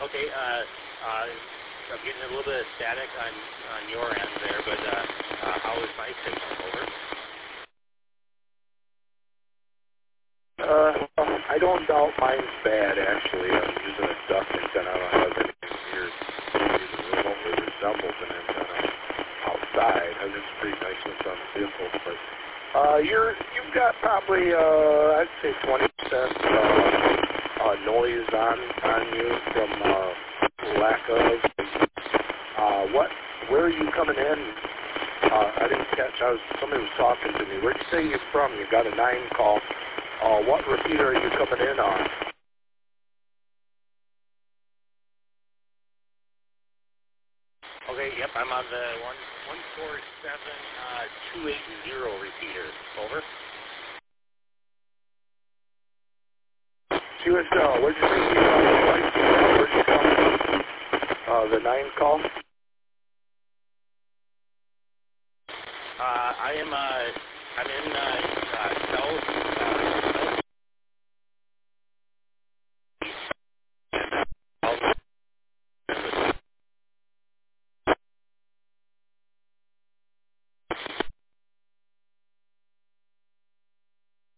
Okay, I'm getting a little bit of static on your end there, but how is my signal? Over. I don't doubt mine's bad, actually. I'm using a duck antenna. I don't have anything here remotely resembles an antenna outside. I mean, it's pretty nice when it's on the vehicle, but you've got probably, I'd say 20% noise on you from lack of. Where are you coming in? I didn't catch. Somebody was talking to me. Where'd you say you're from? You got a 9 call. What repeater are you coming in on? Okay, yep, I'm on the 147-280 repeater. Over. QSL, where'd you say you from? Where'd you come? The 9 call? I'm in south